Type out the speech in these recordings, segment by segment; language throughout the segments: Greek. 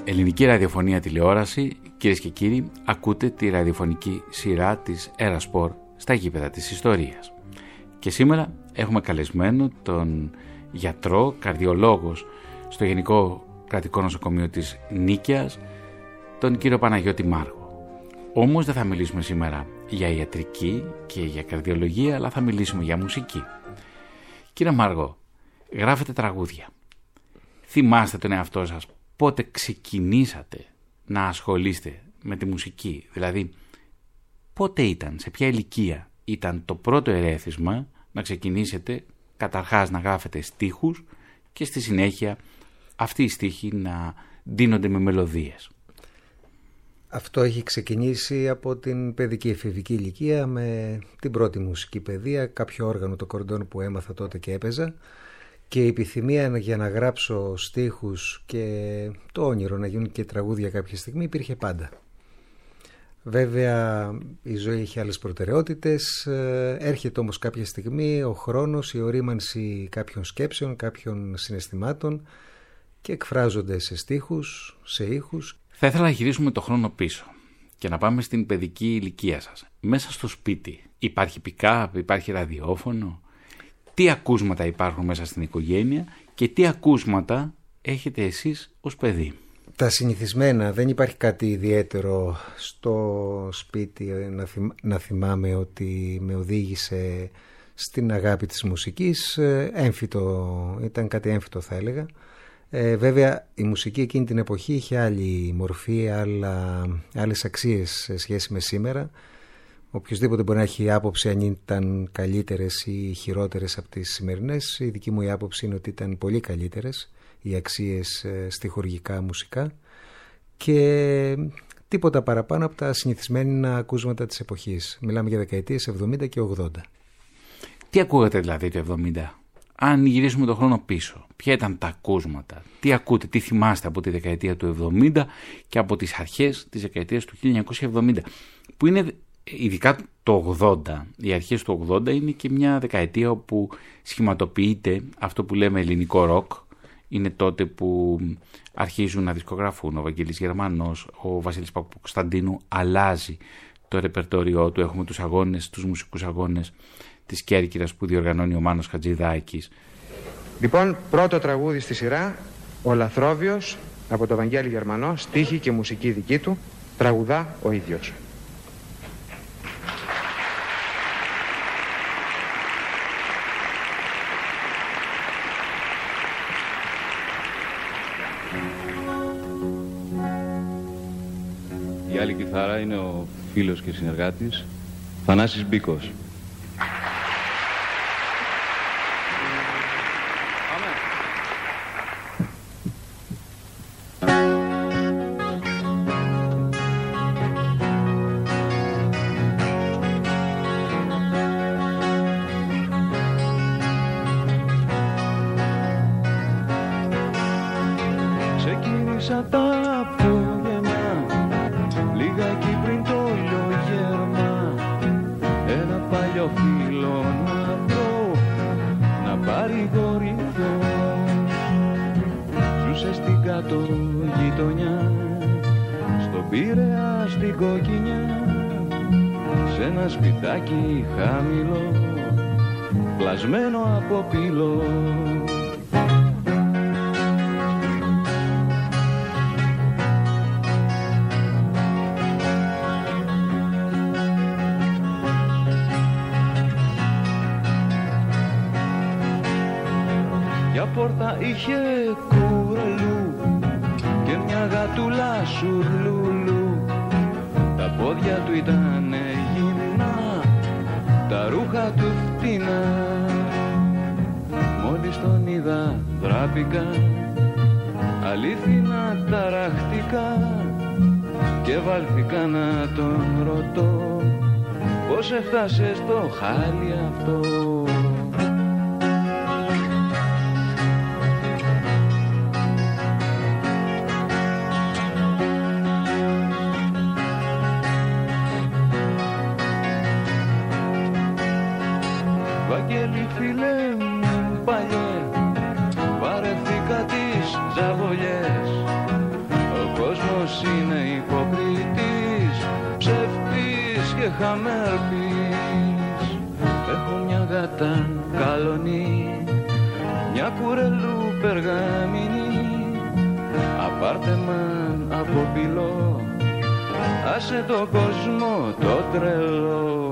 ελληνική ραδιοφωνία τηλεόραση, κυρίες και κύριοι, ακούτε τη ραδιοφωνική σειρά της Ερασπορ στα γήπεδα της ιστορίας. Και σήμερα έχουμε καλεσμένο τον γιατρό, καρδιολόγος στο Γενικό Κρατικό Νοσοκομείο της Νίκαιας, τον κύριο Παναγιώτη Μάργο. Όμως δεν θα μιλήσουμε σήμερα για ιατρική και για καρδιολογία, αλλά θα μιλήσουμε για μουσική. Κύριε Μάργο, γράφετε τραγούδια. Θυμάστε τον εαυτό σας πότε ξεκινήσατε να ασχολείστε με τη μουσική? Δηλαδή, πότε ήταν, σε ποια ηλικία ήταν το πρώτο ερέθισμα να ξεκινήσετε καταρχάς να γράφετε στίχους και στη συνέχεια αυτοί οι στίχοι να ντύνονται με μελωδίες? Αυτό έχει ξεκινήσει από την παιδική εφηβική ηλικία με την πρώτη μουσική παιδεία, κάποιο όργανο, το κορντόν που έμαθα τότε και έπαιζα, και η επιθυμία για να γράψω στίχους και το όνειρο να γίνουν και τραγούδια κάποια στιγμή υπήρχε πάντα. Βέβαια η ζωή έχει άλλες προτεραιότητες, έρχεται όμως κάποια στιγμή ο χρόνος, η ορίμανση κάποιων σκέψεων, κάποιων συναισθημάτων και εκφράζονται σε στίχους, σε ήχους. Θα ήθελα να γυρίσουμε το χρόνο πίσω και να πάμε στην παιδική ηλικία σας. Μέσα στο σπίτι υπάρχει pick-up, υπάρχει ραδιόφωνο? Τι ακούσματα υπάρχουν μέσα στην οικογένεια και τι ακούσματα έχετε εσείς ως παιδί? Τα συνηθισμένα, δεν υπάρχει κάτι ιδιαίτερο στο σπίτι να θυμάμαι ότι με οδήγησε στην αγάπη της μουσικής. Ήταν κάτι έμφυτο θα έλεγα. Βέβαια η μουσική εκείνη την εποχή είχε άλλη μορφή, άλλες αξίες σε σχέση με σήμερα. Οποιοςδήποτε μπορεί να έχει άποψη αν ήταν καλύτερες ή χειρότερες από τις σημερινές. Η δική μου η άποψη είναι ότι ήταν πολύ καλύτερες οι αξίες στιχουργικά, μουσικά, και τίποτα παραπάνω από τα συνηθισμένα ακούσματα της εποχής. Μιλάμε για δεκαετίες 70 και 80. Τι ακούγατε δηλαδή το 70? Αν γυρίσουμε τον χρόνο πίσω, ποια ήταν τα ακούσματα? Τι ακούτε, τι θυμάστε από τη δεκαετία του 70 και από τις αρχές της δεκαετίας του 1970, που είναι ειδικά το 80, οι αρχές του 80 είναι και μια δεκαετία όπου σχηματοποιείται αυτό που λέμε ελληνικό ροκ. Είναι τότε που αρχίζουν να δισκογραφούν ο Βαγγέλης Γερμανός, ο Βασίλης Παπακοσταντίνου αλλάζει το ρεπερτόριό του. Έχουμε τους αγώνες, τους μουσικούς αγώνες της Κέρκυρας που διοργανώνει ο Μάνος Χατζηδάκης. Λοιπόν, πρώτο τραγούδι στη σειρά, ο Λαθρόβιος από το Βαγγέλη Γερμανό, στίχη και μουσική δική του, τραγουδά ο ίδιος. Η άλλη κιθάρα είναι ο φίλος και συνεργάτης Θανάσης Μπίκος. Ξεκίνησα τα απόγευμα, λίγακι πριν το λιογέρμα, ένα παλιό φίλο να βρω, να παρηγορηθώ. Ζούσε στην κάτω γειτονιά, στον Πειραιά στην Κοκκινιά, σε ένα σπιτάκι χαμηλό, πλασμένο από πύλο. Πόρτα είχε κουρελού και μια γατούλα σουρλούλου. Τα πόδια του ήταν γυμνά, τα ρούχα του φτηνά. Μόλις τον είδα δράπηκα, αλήθινα ταραχτικά, και βάλθηκα να τον ρωτώ πώς έφτασε στο χάλι αυτό. Βαγγέλη φίλε μου παλιέ, βαρεθήκα τις ζαβολιές. Ο είχαμε ερπείς. Έχω μια γάτα καλονή, μια κουρελού περγαμηνή, απάρτεμαν από πυλό, άσε το κόσμο το τρελό.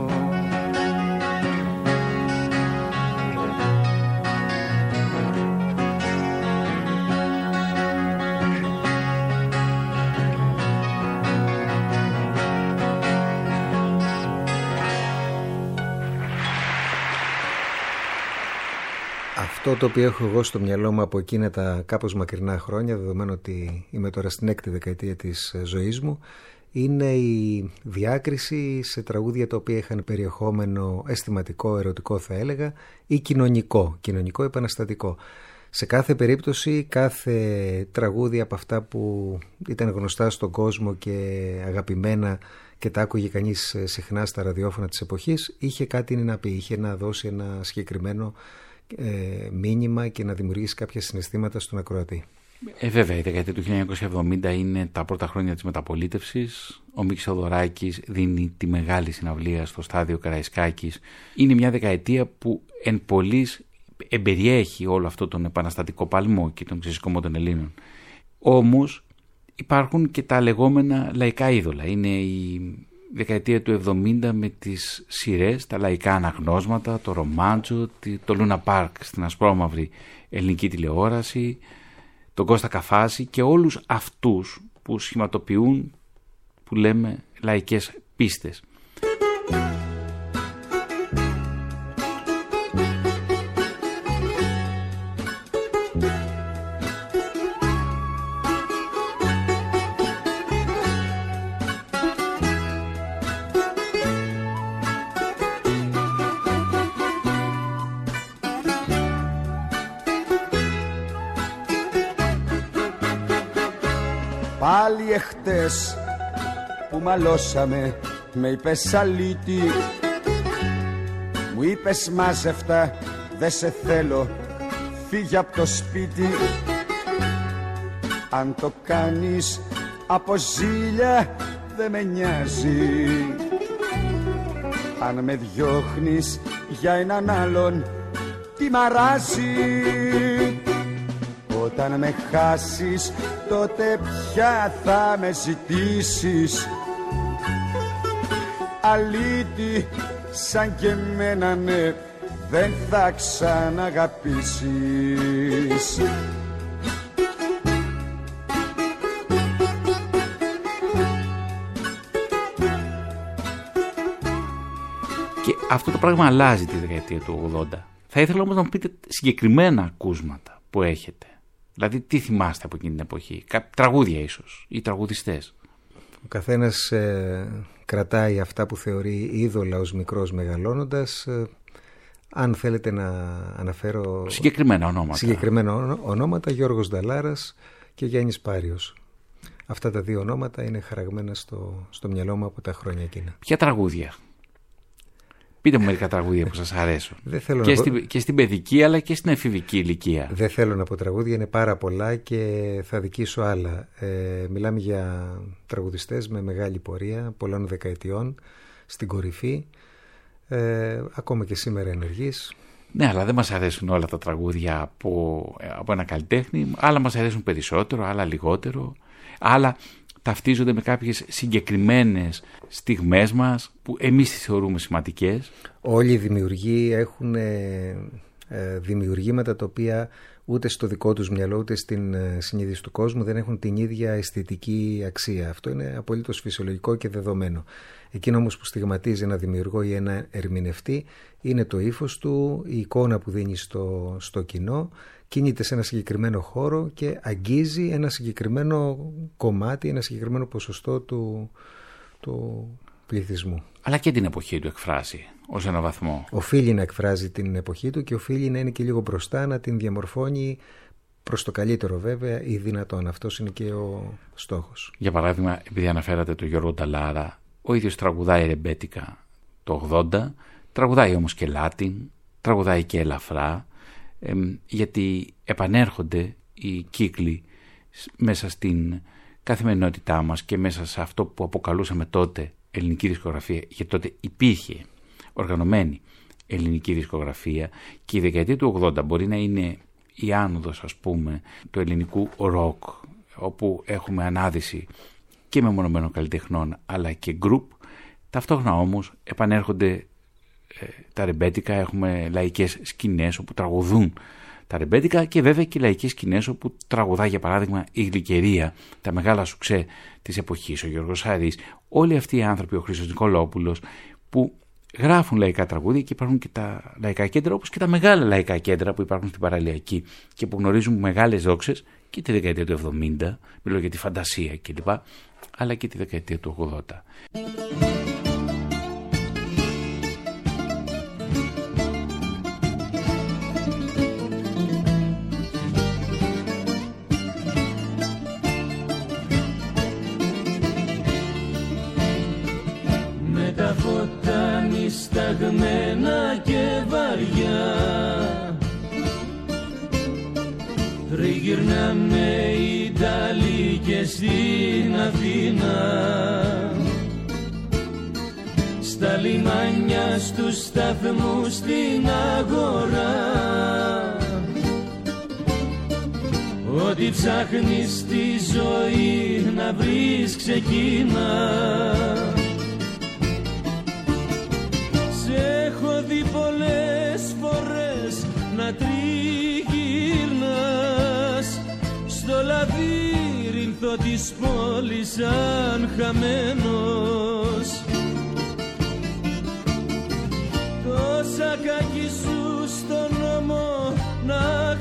Αυτό το οποίο έχω εγώ στο μυαλό μου από εκείνα τα κάπως μακρινά χρόνια, δεδομένου ότι είμαι τώρα στην 6η δεκαετία της ζωής μου, είναι η διάκριση σε τραγούδια τα οποία είχαν περιεχόμενο αισθηματικό, ερωτικό θα έλεγα, ή κοινωνικό επαναστατικό. Σε κάθε περίπτωση, κάθε τραγούδι από αυτά που ήταν γνωστά στον κόσμο και αγαπημένα και τα άκουγε κανείς συχνά στα ραδιόφωνα της εποχής, είχε κάτι να πει, είχε να δώσει ένα συγκεκριμένο μήνυμα και να δημιουργήσει κάποια συναισθήματα στον ακροατή. Βέβαια, η δεκαετία του 1970 είναι τα πρώτα χρόνια της μεταπολίτευσης. Ο Μίκης Θεοδωράκης δίνει τη μεγάλη συναυλία στο στάδιο Καραϊσκάκης. Είναι μια δεκαετία που εν πολλοίς εμπεριέχει όλο αυτό τον επαναστατικό παλμό και τον ξεσηκωμό των Ελλήνων. Όμως υπάρχουν και τα λεγόμενα λαϊκά είδωλα. Είναι η δεκαετία του 70 με τις σειρές, τα λαϊκά αναγνώσματα, το ρομάντζο, το Λούνα Πάρκ στην ασπρόμαυρη ελληνική τηλεόραση, τον Κώστα Καφάση και όλους αυτούς που σχηματοποιούν, που λέμε, λαϊκές πίστες. Πάλι εχτες που μαλώσαμε με είπες αλήτη, μου είπες μάζευτα δε σε θέλω, φύγε από το σπίτι. Αν το κάνεις από ζήλια δε με νοιάζει, αν με διώχνεις για έναν άλλον τι μαράζει. Όταν με χάσεις τότε πια θα με ζητήσεις, αλήτη σαν και εμένα ναι δεν θα ξαναγαπήσεις. Και αυτό το πράγμα αλλάζει τη δεκαετία του 80. Θα ήθελα όμως να μου πείτε συγκεκριμένα ακούσματα που έχετε. Δηλαδή τι θυμάστε από εκείνη την εποχή, τραγούδια ίσως ή τραγουδιστές. Ο καθένας κρατάει αυτά που θεωρεί είδωλα ως μικρός μεγαλώνοντας. Αν θέλετε να αναφέρω συγκεκριμένα ονόματα, Γιώργος Νταλάρας και Γιάννης Πάριος. Αυτά τα δύο ονόματα είναι χαραγμένα στο μυαλό μου από τα χρόνια εκείνα. Ποια τραγούδια? Πείτε μου μερικά τραγούδια που σας αρέσουν. Και στην παιδική αλλά και στην εφηβική ηλικία. Δεν θέλω να πω τραγούδια, είναι πάρα πολλά και θα δικήσω άλλα. Μιλάμε για τραγουδιστές με μεγάλη πορεία, πολλών δεκαετιών, στην κορυφή, ακόμα και σήμερα ενεργείς. Ναι, αλλά δεν μας αρέσουν όλα τα τραγούδια από ένα καλλιτέχνη. Άλλα μας αρέσουν περισσότερο, άλλα λιγότερο. Άλλα ταυτίζονται με κάποιες συγκεκριμένες στιγμές μας που εμείς τις θεωρούμε σημαντικές. Όλοι οι δημιουργοί έχουν δημιουργήματα τα οποία ούτε στο δικό τους μυαλό ούτε στην συνείδηση του κόσμου δεν έχουν την ίδια αισθητική αξία. Αυτό είναι απολύτως φυσιολογικό και δεδομένο. Εκείνο όμως που στιγματίζει ένα δημιουργό ή ένα ερμηνευτή είναι το ύφος του, η εικόνα που δίνει στο κοινό. Κινείται σε ένα συγκεκριμένο χώρο και αγγίζει ένα συγκεκριμένο κομμάτι, ένα συγκεκριμένο ποσοστό του πληθυσμού. Αλλά και την εποχή του εκφράζει ως ένα βαθμό. Οφείλει να εκφράζει την εποχή του και οφείλει να είναι και λίγο μπροστά, να την διαμορφώνει προς το καλύτερο βέβαια ή δυνατόν. Αυτός είναι και ο στόχος. Για παράδειγμα, επειδή αναφέρατε τον Γιώργο Νταλάρα, ο ίδιος τραγουδάει ρεμπέτικα το 80, τραγουδάει όμως και Λάτιν, τραγουδάει και ελαφρά. Γιατί επανέρχονται οι κύκλοι μέσα στην καθημερινότητά μας και μέσα σε αυτό που αποκαλούσαμε τότε ελληνική δισκογραφία, γιατί τότε υπήρχε οργανωμένη ελληνική δισκογραφία, και η δεκαετία του 80 μπορεί να είναι η άνοδος, ας πούμε, του ελληνικού ροκ, όπου έχουμε ανάδυση και μεμονωμένων καλλιτεχνών αλλά και γκρουπ. Ταυτόχρονα όμως επανέρχονται τα ρεμπέτικα, έχουμε λαϊκές σκηνές όπου τραγουδούν τα ρεμπέτικα, και βέβαια και λαϊκές σκηνές όπου τραγουδά, για παράδειγμα, η Γλυκερία, τα μεγάλα σουξέ της εποχής, ο Γιώργος Σαρής, όλοι αυτοί οι άνθρωποι, ο Χρήστος Νικολόπουλος, που γράφουν λαϊκά τραγούδια, και υπάρχουν και τα λαϊκά κέντρα, όπως και τα μεγάλα λαϊκά κέντρα που υπάρχουν στην παραλιακή και που γνωρίζουν μεγάλες δόξες και τη δεκαετία του 70, μιλώ για τη Φαντασία κλπ, αλλά και τη δεκαετία του 80. Σταγμένα και βαριά τριγυρνάμε Ιταλοί και στην Αθήνα, στα λιμάνια, στους σταθμούς, στην αγορά. Ό,τι ψάχνεις στη ζωή να βρεις ξεκίνα. Έχω δει πολλές φορές να τριγυρνάς στο λαβύρινθο της πόλης σαν χαμένος. Τόσα κακή σου στον νόμο να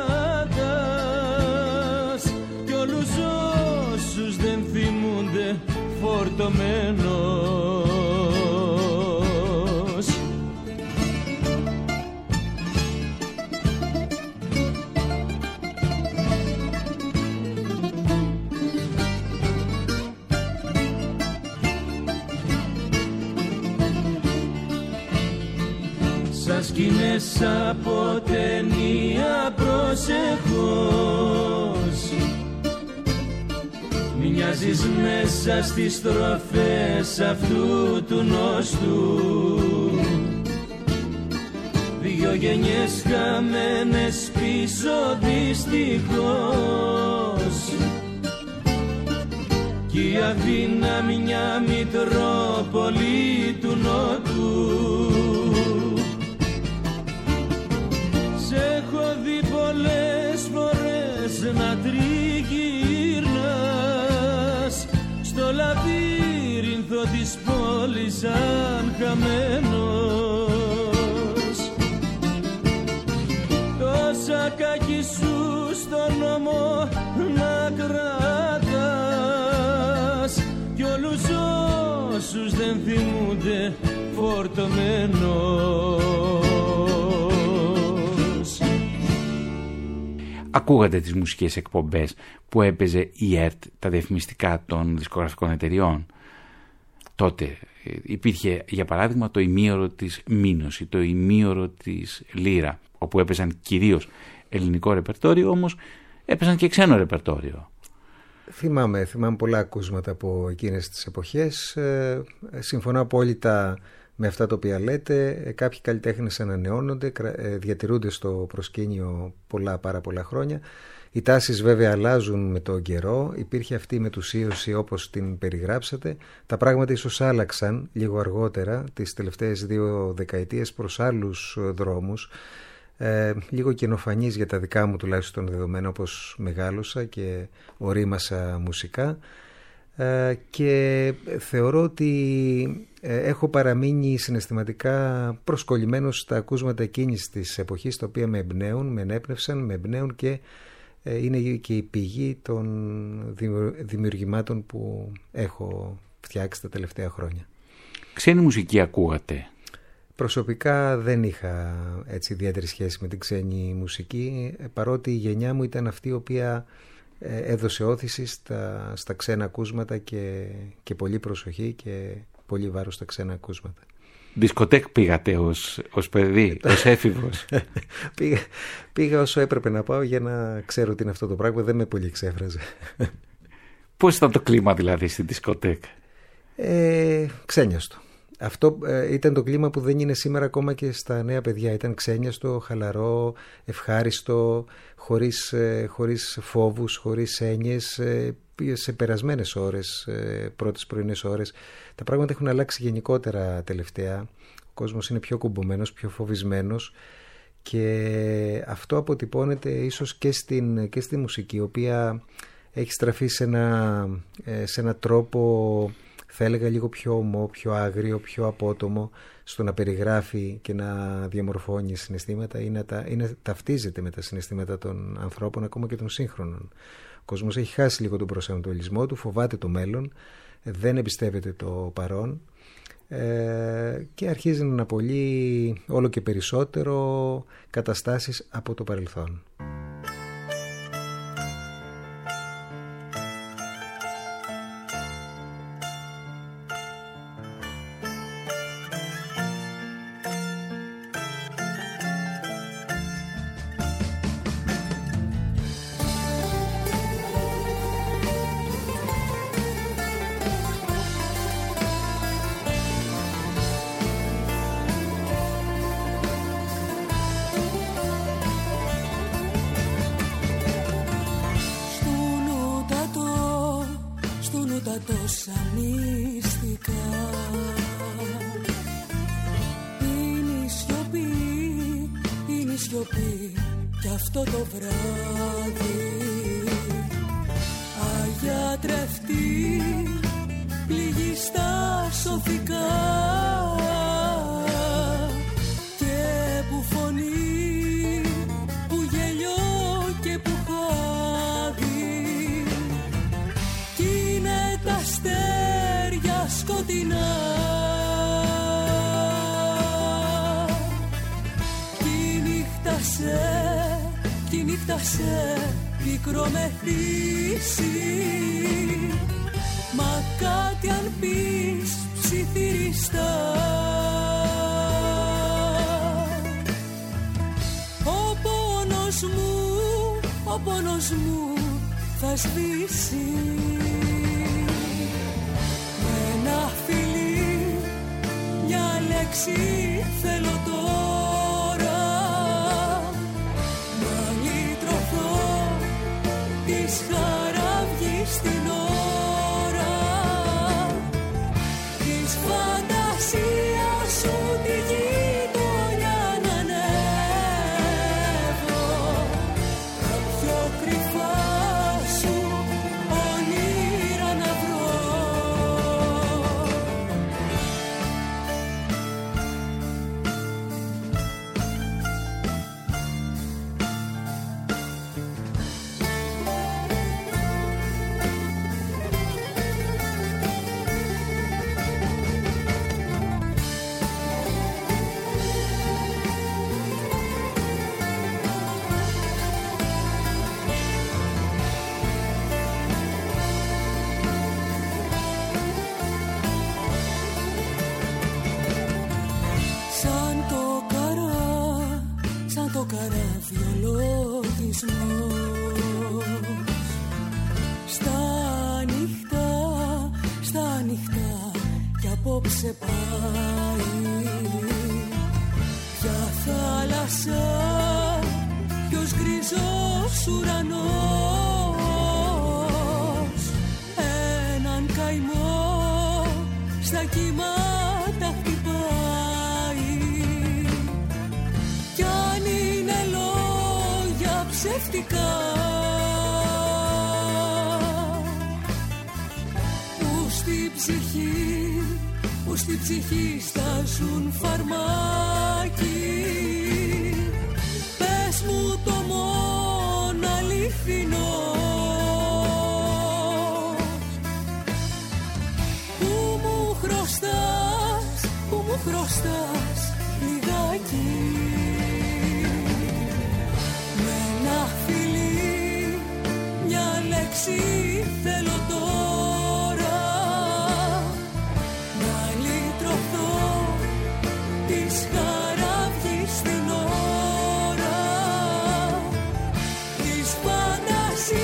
κρατάς, κι όλους όσους δεν θυμούνται φορτωμένος. Σκηνές από ταινία, προσεχώς μοιάζεις μέσα στις στροφές αυτού του νόστου. Δυο γενιές χαμένες πίσω δυστυχώς, κι η Αθήνα μια μητρόπολη του νότου. Έχω δει πολλές φορές να τριγυρνάς στο λαβύρινθο της πόλης σαν χαμένος. Τόσα κακή σου στον νόμο να κρατάς, κι όλους όσους δεν θυμούνται φορτωμένος. Ακούγατε τις μουσικές εκπομπές που έπαιζε η ΕΡΤ, τα διαφημιστικά των δισκογραφικών εταιριών. Τότε υπήρχε, για παράδειγμα, το ημίωρο της Μήνωση, το ημίωρο της Λύρα, όπου έπαιζαν κυρίως ελληνικό ρεπερτόριο, όμως έπαιζαν και ξένο ρεπερτόριο. Θυμάμαι πολλά ακούσματα από εκείνες τις εποχές. Συμφωνώ απόλυτα με αυτά τα οποία λέτε. Κάποιοι καλλιτέχνες ανανεώνονται, διατηρούνται στο προσκήνιο πάρα πολλά χρόνια. Οι τάσεις βέβαια αλλάζουν με τον καιρό. Υπήρχε αυτή η μετουσίωση όπως την περιγράψατε. Τα πράγματα ίσως άλλαξαν λίγο αργότερα, τις τελευταίες 2 δεκαετίες, προς άλλους δρόμους. Λίγο καινοφανής για τα δικά μου τουλάχιστον δεδομένα, όπως μεγάλωσα και ορίμασα μουσικά. Και θεωρώ ότι έχω παραμείνει συναισθηματικά προσκολλημένος στα ακούσματα εκείνης της εποχής, τα οποία με εμπνέουν, με ενέπνευσαν, με εμπνέουν και είναι και η πηγή των δημιουργημάτων που έχω φτιάξει τα τελευταία χρόνια. Ξένη μουσική ακούγατε? Προσωπικά δεν είχα έτσι ιδιαίτερη σχέση με την ξένη μουσική, παρότι η γενιά μου ήταν αυτή η οποία έδωσε όθηση στα ξένα ακούσματα και πολύ προσοχή και πολύ βάρος στα ξένα ακούσματα. Δισκοτέκ πήγατε ως παιδί, ως έφηβος? Πήγα όσο έπρεπε να πάω για να ξέρω τι είναι αυτό το πράγμα, δεν με πολύ εξέφραζε. Πώς ήταν το κλίμα δηλαδή στη δισκοτέκ? Ξένιαστο. Αυτό ήταν το κλίμα που δεν είναι σήμερα ακόμα και στα νέα παιδιά. Ήταν ξένιαστο, χαλαρό, ευχάριστο, χωρίς φόβους, χωρίς έννοιες, σε περασμένες ώρες, πρώτες πρωινές ώρες. Τα πράγματα έχουν αλλάξει γενικότερα τελευταία. Ο κόσμος είναι πιο κουμπωμένος, πιο φοβισμένος και αυτό αποτυπώνεται ίσως και στη μουσική, η οποία έχει στραφεί σε ένα τρόπο, θα έλεγα, λίγο πιο ομό, πιο άγριο, πιο απότομο στο να περιγράφει και να διαμορφώνει συναισθήματα ή να ταυτίζεται με τα συναισθήματα των ανθρώπων, ακόμα και των σύγχρονων. Ο κόσμος έχει χάσει λίγο τον προσανατολισμό του, φοβάται το μέλλον, δεν εμπιστεύεται το παρόν και αρχίζει να αναπολύει όλο και περισσότερο καταστάσεις από το παρελθόν. Τόσα μυστικά είναι η σιωπή κι αυτό το βράδυ αγιατρευτεί, πληγή στα σωθικά και που φωνή, που γέλιο και που χάδι κι είναι τα αστέρια σκοτεινά κι η νύχτα σε πικρομεθύσει, μα κάτι αν πεις ψιθυριστά. Ο πόνος μου θα σβήσει με ένα φιλί, μια λέξη θέλω τώρα να λυτρωθώ της χαραυγής στην ώρα της φαντασίας σου τη γειτονιά να ανέβω, τα πιο κρυφά σου όνειρα να βρω. Σαν το καράβι ο λογισμός στα νυχτά κι απόψε πάει για θάλασσα ποιος γκρίζος ουρανός, έναν καημό στα κύματα χτυπάει κι αν είναι λόγια ψεύτικα που στη ψυχή στάζουν φαρμάκι, πες μου το μόνο αληθινό που μου χρωστάς λιγάκι, με ένα φιλί, μια λέξη θέλω τώρα να λυτρωθώ της χαραυγής στην ώρα της φαντασίας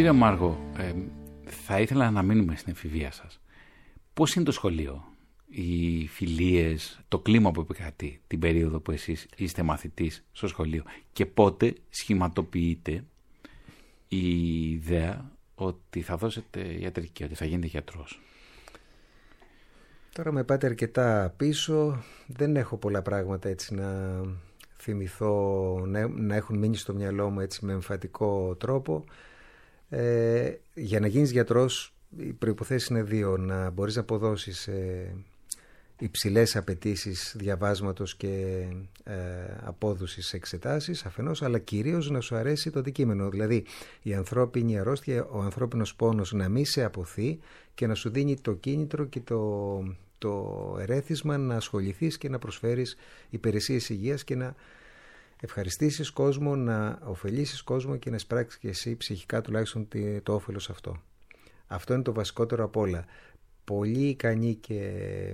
Κύριε Μάργο, θα ήθελα να μείνουμε στην εφηβεία σας. Πώς είναι το σχολείο, οι φιλίες, το κλίμα που επικρατεί την περίοδο που εσείς είστε μαθητής στο σχολείο και πότε σχηματοποιείται η ιδέα ότι θα δώσετε ιατρική, ότι θα γίνετε γιατρός? Τώρα με πάτε αρκετά πίσω, δεν έχω πολλά πράγματα έτσι να θυμηθώ, να έχουν μείνει στο μυαλό μου έτσι με εμφατικό τρόπο. Για να γίνεις γιατρός οι προϋποθέσεις είναι δύο: να μπορείς να αποδώσεις υψηλές απαιτήσεις διαβάσματος και απόδοσης σε εξετάσεις αφενός, αλλά κυρίως να σου αρέσει το αντικείμενο. Δηλαδή η ανθρώπινη αρρώστια, ο ανθρώπινος πόνος να μην σε αποθεί και να σου δίνει το κίνητρο και το ερέθισμα να ασχοληθείς και να προσφέρεις υπηρεσίες υγείας και να ευχαριστήσεις κόσμο, να ωφελήσεις κόσμο και να εισπράξεις και εσύ ψυχικά τουλάχιστον το όφελος αυτό. Αυτό είναι το βασικότερο απ' όλα. Πολύ ικανοί και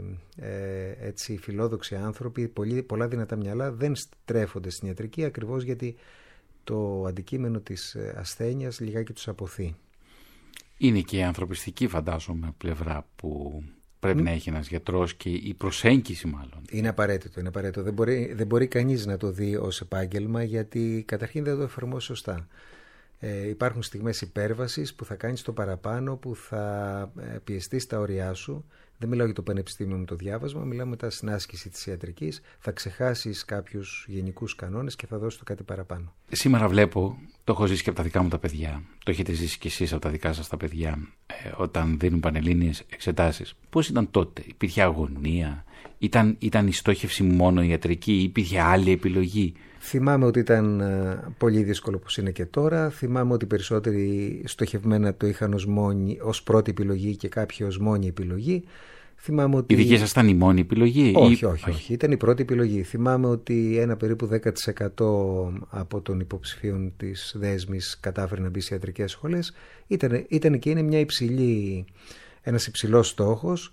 έτσι φιλόδοξοι άνθρωποι, πολλά δυνατά μυαλά δεν στρέφονται στην ιατρική ακριβώς γιατί το αντικείμενο της ασθένειας λιγάκι τους αποθεί. Είναι και η ανθρωπιστική, φαντάζομαι, πλευρά που πρέπει να έχει ένας γιατρός και η προσέγγιση μάλλον. Είναι απαραίτητο. Δεν μπορεί κανείς να το δει ως επάγγελμα γιατί καταρχήν δεν το εφαρμόσει σωστά. Υπάρχουν στιγμές υπέρβασης που θα κάνεις το παραπάνω, που θα πιεστείς τα όρια σου. Δεν μιλάω για το πανεπιστήμιο με το διάβασμα, μιλάω μετά στην άσκηση της ιατρικής. Θα ξεχάσεις κάποιους γενικούς κανόνες και θα δώσεις το κάτι παραπάνω. Σήμερα βλέπω, το έχω ζήσει και από τα δικά μου τα παιδιά, το έχετε ζήσει και εσείς από τα δικά σας τα παιδιά, όταν δίνουν πανελλήνιες εξετάσεις. Πώς ήταν τότε, υπήρχε αγωνία, ήταν η στόχευση μόνο ιατρική ή υπήρχε άλλη επιλογή? Θυμάμαι ότι ήταν πολύ δύσκολο όπως είναι και τώρα. Θυμάμαι ότι περισσότεροι στοχευμένα το είχαν ως πρώτη επιλογή και κάποιοι ως μόνη επιλογή. Θυμάμαι ότι... Η δική σας ήταν η μόνη επιλογή? Όχι. Ήταν η πρώτη επιλογή. Θυμάμαι ότι ένα περίπου 10% από των υποψηφίων της Δέσμης κατάφερε να μπει σε ιατρικές σχολές. Ήταν και είναι ένας υψηλός στόχος,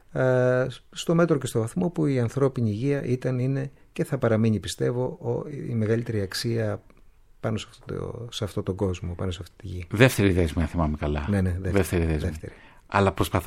στο μέτρο και στο βαθμό που η ανθρώπινη υγεία είναι και θα παραμείνει, πιστεύω, η μεγαλύτερη αξία πάνω σε αυτόν τον κόσμο, πάνω σε αυτή τη γη. Δεύτερη δέσμη, αν θυμάμαι καλά. Ναι, δεύτερη δέσμη. Αλλά προσπαθώ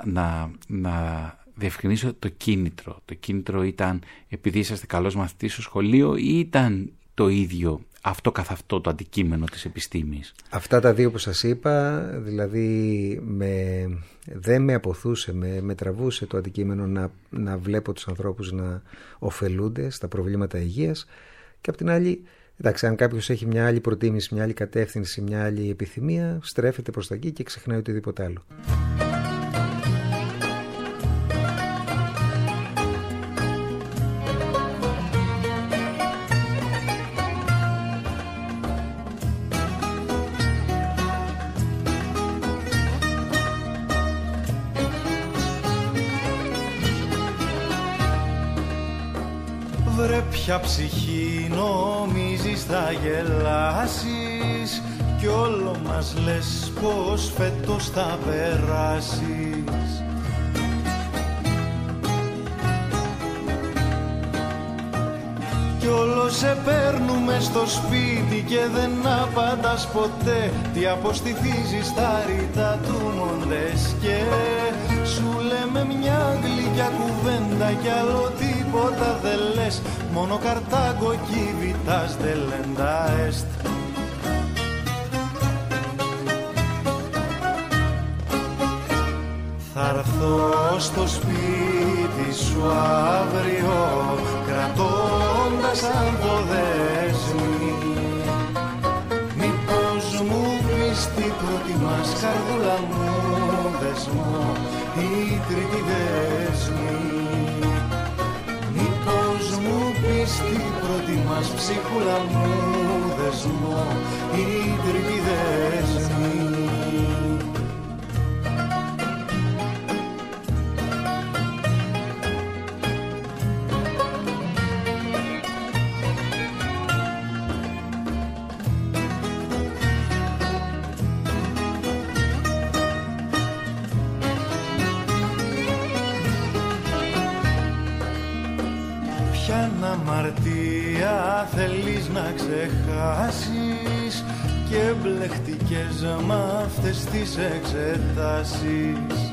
να διευκρινίσω το κίνητρο. Το κίνητρο ήταν επειδή είσαστε καλός μαθητής στο σχολείο ή ήταν το ίδιο αυτό καθ' αυτό το αντικείμενο της επιστήμης? Αυτά τα δύο που σας είπα, δηλαδή δεν με αποθούσε, με τραβούσε το αντικείμενο να βλέπω τους ανθρώπους να ωφελούνται στα προβλήματα υγείας, και απ' την άλλη, εντάξει, αν κάποιος έχει μια άλλη προτίμηση, μια άλλη κατεύθυνση, μια άλλη επιθυμία, στρέφεται προς τα εκεί και ξεχνάει οτιδήποτε άλλο. Ποια ψυχή νομίζεις θα γελάσεις κι όλο μας λες πως φέτος θα περάσεις? Κι όλο σε παίρνουμε στο σπίτι και δεν απαντάς ποτέ τι αποστηθίζεις τα ρήτα του Μοντεσκέ. Σου λέμε μια γλυκιά κουβέντα κι άλλο τίποτα δεν λες, μόνο Καρτάγκο κιβιτάς δε λέντα εστ. Θa'ρθω στο σπίτι σου αύριο κρατώντας ανθοδέσμη. Μήπως μου πεις τι προτιμάς, καρδούλα μου, δεσμό ή τρίτη δέσμη? Μήπως μου πεις τι προτιμάς, ψυχούλα μου, δεσμό ή τρίτη δέσμη? Ποιαν αμαρτία θέλεις να ξεχάσεις και μπλεχτικές μ' αυτές τις εξετάσεις.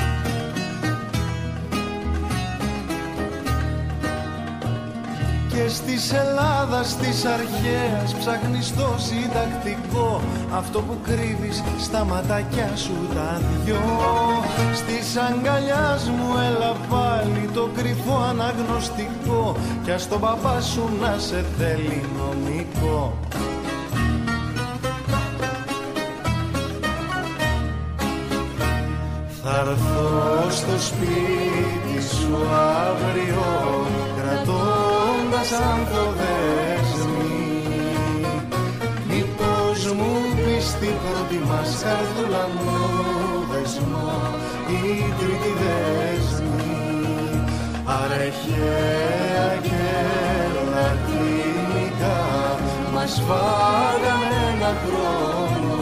Και στις Ελλάδας της αρχαίας ψάχνεις το συντακτικό, αυτό που κρύβεις στα ματάκια σου τα δυο. Στις αγκαλιάς μου έλα πάλι το κρυφό αναγνωστικό, κι ας τον παπά σου να σε θέλει νομικό. Θα έρθω στο σπίτι σου αύριο, κρατώντας ανθοδέσμη. Μήπως μου πεις την πρώτη μας καρδούλα μου δεσμό, η τρίτη δέσμη. Αρχαία και λατινικά μας φάγανε ένα χρόνο.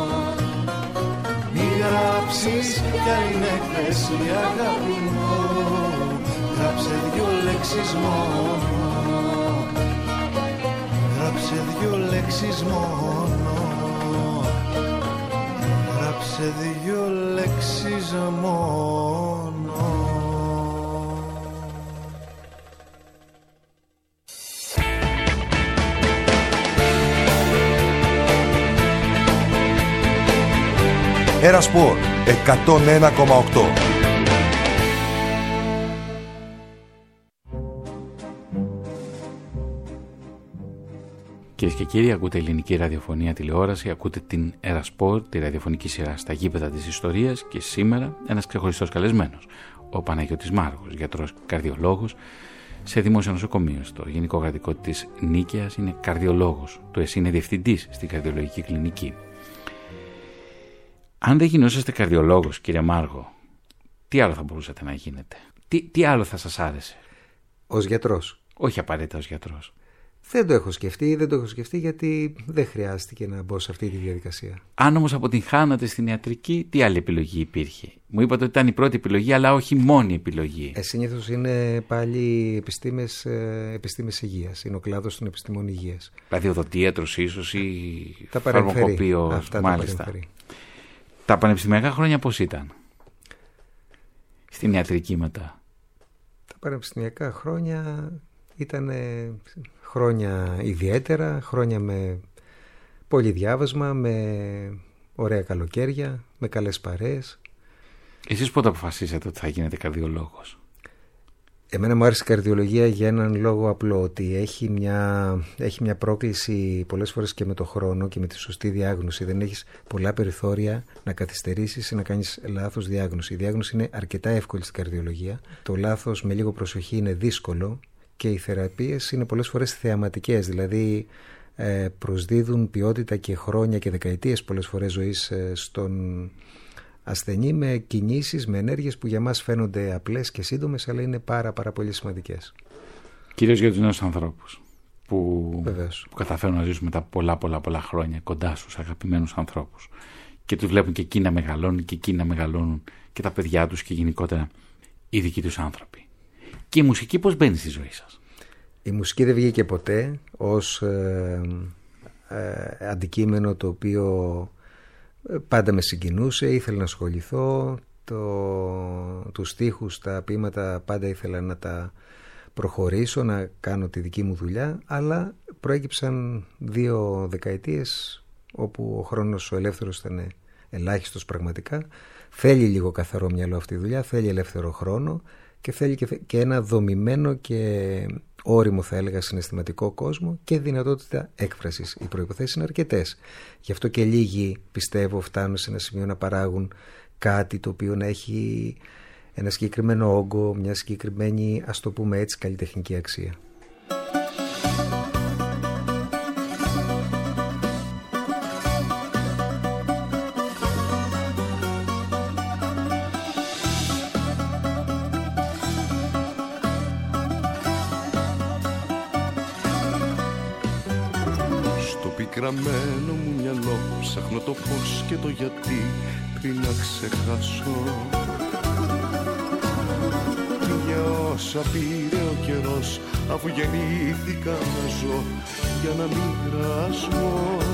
Μη γράψεις κι άλλη έκθεση αγάπη μου, γράψε δυο λέξεις μόνο, γράψε δυο λέξεις μόνο, γράψε δυο λέξεις μόνο. Ερασπορ 101,8. Κυρίες και κύριοι, ακούτε ελληνική ραδιοφωνία τηλεόραση, ακούτε την Ερασπορ, τη ραδιοφωνική σειρά στα γήπεδα της ιστορίας, και σήμερα ένας ξεχωριστός καλεσμένος, ο Παναγιώτης Μάργος, γιατρός καρδιολόγος σε δημόσιο νοσοκομείο στο Γενικό Κρατικό της Νίκαιας, είναι καρδιολόγος του ΕΣΥ, είναι διευθυντής στην καρδιολογική κλινική. Αν δεν γινόσαστε καρδιολόγος, κύριε Μάργο, τι άλλο θα μπορούσατε να γίνετε? Τι άλλο θα σας άρεσε? Ως γιατρός? Όχι απαραίτητα ως γιατρός. Δεν το έχω σκεφτεί γιατί δεν χρειάστηκε να μπω σε αυτή τη διαδικασία. Αν όμως αποτυγχάνατε στην ιατρική, τι άλλη επιλογή υπήρχε? Μου είπατε ότι ήταν η πρώτη επιλογή, αλλά όχι μόνη επιλογή. Συνήθως είναι πάλι επιστήμες υγείας. Είναι ο κλάδος των επιστημών υγείας. Δηλαδή οδοντίατρος ίσως ή φαρμακοποιός. Αυτά μάλιστα. Τα πανεπιστημιακά χρόνια πώς ήταν στην ιατρική μετά? Τα πανεπιστημιακά χρόνια ήταν χρόνια ιδιαίτερα, χρόνια με πολύ διάβασμα, με ωραία καλοκαίρια, με καλές παρέες. Εσείς πότε αποφασίσατε ότι θα γίνετε καρδιολόγος? Εμένα μου άρεσε η καρδιολογία για έναν λόγο απλό, ότι έχει μια πρόκληση πολλές φορές και με το χρόνο και με τη σωστή διάγνωση. Δεν έχεις πολλά περιθώρια να καθυστερήσεις ή να κάνεις λάθος διάγνωση. Η διάγνωση είναι αρκετά εύκολη στην καρδιολογία. Το λάθος με λίγο προσοχή είναι δύσκολο και οι θεραπείες είναι πολλές φορές θεαματικές, δηλαδή προσδίδουν ποιότητα και χρόνια και δεκαετίες πολλές φορές ζωής στον ασθενή, με κινήσεις, με ενέργειες που για μας φαίνονται απλές και σύντομες, αλλά είναι πάρα πολύ σημαντικές. Κυρίως για τους νέους ανθρώπους που καταφέρουν να ζήσουν μετά πολλά χρόνια κοντά στους αγαπημένους ανθρώπους και τους βλέπουν και εκεί να μεγαλώνουν και εκεί να μεγαλώνουν και τα παιδιά τους και γενικότερα οι δικοί τους άνθρωποι. Και η μουσική πώς μπαίνει στη ζωή σας? Η μουσική δεν βγήκε ποτέ ως αντικείμενο το οποίο πάντα με συγκινούσε, ήθελα να ασχοληθώ, τους στίχους, τα ποίηματα πάντα ήθελα να τα προχωρήσω, να κάνω τη δική μου δουλειά, αλλά προέκυψαν 2 δεκαετίες όπου ο χρόνος ο ελεύθερος ήταν ελάχιστος πραγματικά. Θέλει λίγο καθαρό μυαλό αυτή η δουλειά, θέλει ελεύθερο χρόνο και θέλει και ένα δομημένο και όριμο, θα έλεγα, συναισθηματικό κόσμο και δυνατότητα έκφρασης. Οι προϋποθέσεις είναι αρκετές. Γι' αυτό και λίγοι, πιστεύω, φτάνουν σε ένα σημείο να παράγουν κάτι το οποίο να έχει ένα συγκεκριμένο όγκο, μια συγκεκριμένη, ας το πούμε έτσι, καλλιτεχνική αξία. Γραμμένο μου μυαλό, ψάχνω το πώς και το γιατί πριν να ξεχάσω. Για όσα πήρε ο καιρός, αφού γεννήθηκα να ζω για να μην κράσω.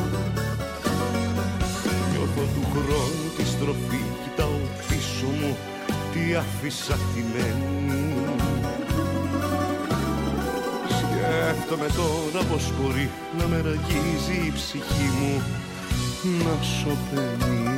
Νιώθω του χρόνου τη στροφή, κοιτάω πίσω μου τι άφησα χτυμένη. Σκέφτομαι τώρα πως μπορεί να με ραγίζει η ψυχή μου να σωπαίνει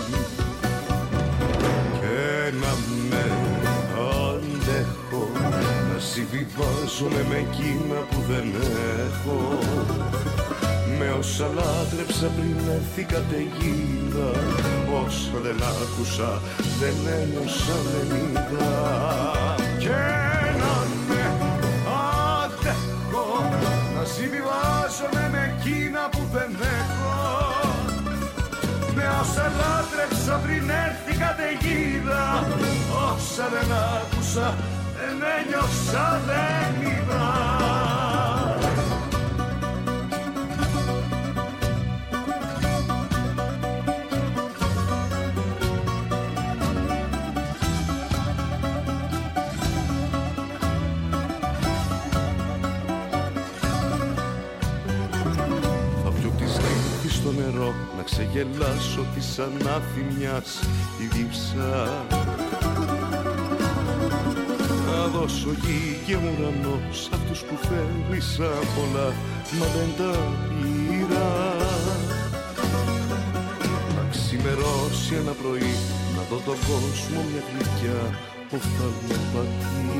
και να με αντέχω, να συμβιβάζομαι με εκείνα που δεν έχω, με όσα λάτρεψα πριν έρθει καταιγίδα, όσα δεν άκουσα δεν ένιωσα, δεν είδα. Και να με αντέχω, να συμβιβάζομαι με εκείνα που δεν έχω, με όσα λάτρεψα πριν έρθει καταιγίδα, όσα δεν άκουσα δεν ένιωσα, δεν είδα. Στο νερό να ξεγελάσω της ανάθυμιας τη δίψα, να δώσω γη και ουρανό σ' αυτούς που θέλησαν πολλά μα δεν τα πήρα. Να ξημερώσει ένα πρωί, να δω τον κόσμο μια γλυκιά οφθαλμοπατή,